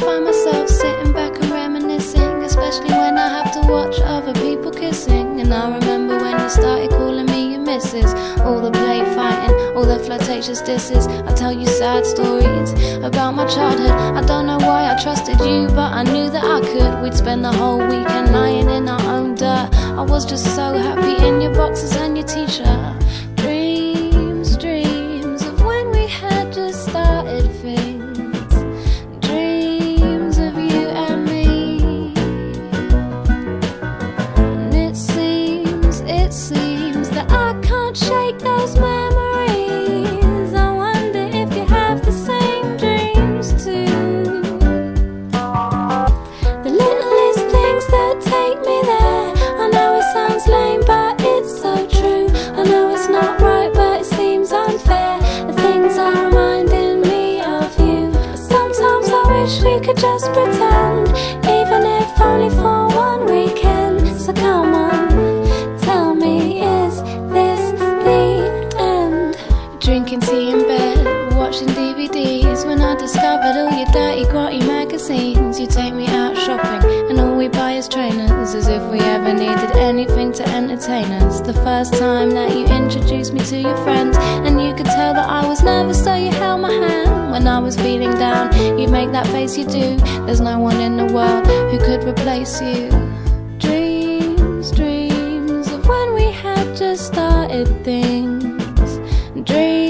find myself sitting back and reminiscing, especially when I have to watch other people kissing. And I remember when you started calling me your missus, all the play fighting, all the flirtatious disses. I tell you sad stories about my childhood. I don't know why I trusted you, but I knew that I could. We'd spend the whole weekend lying in our own dirt. I was just so happy in your boxers and your t-shirt. Dreams, dreams of when we had just started things. Dreams of you and me. And it seems that I can't shake those memories. I wonder if you have the same dreams too. The littlest things that take me there. I know it sounds lame, but it's so true. I know it's not right, but it seems unfair. The things are reminding me of you. But sometimes I wish we could just pretend, even if only for one weekend. So come on, tell me, is this the end? Drinking tea in bed, watching DVDs. When I discovered all your dirty, grotty magazines. You take me out shopping, and all we buy is trainers, as if we ever needed anything to entertain us. The first time that you introduced me to your friends, and you could tell that I was nervous, so you held my hand. When I was feeling down, you'd make that face you do. There's no one in the world who could replace you. Dreams, dreams of when we had just started things. Dreams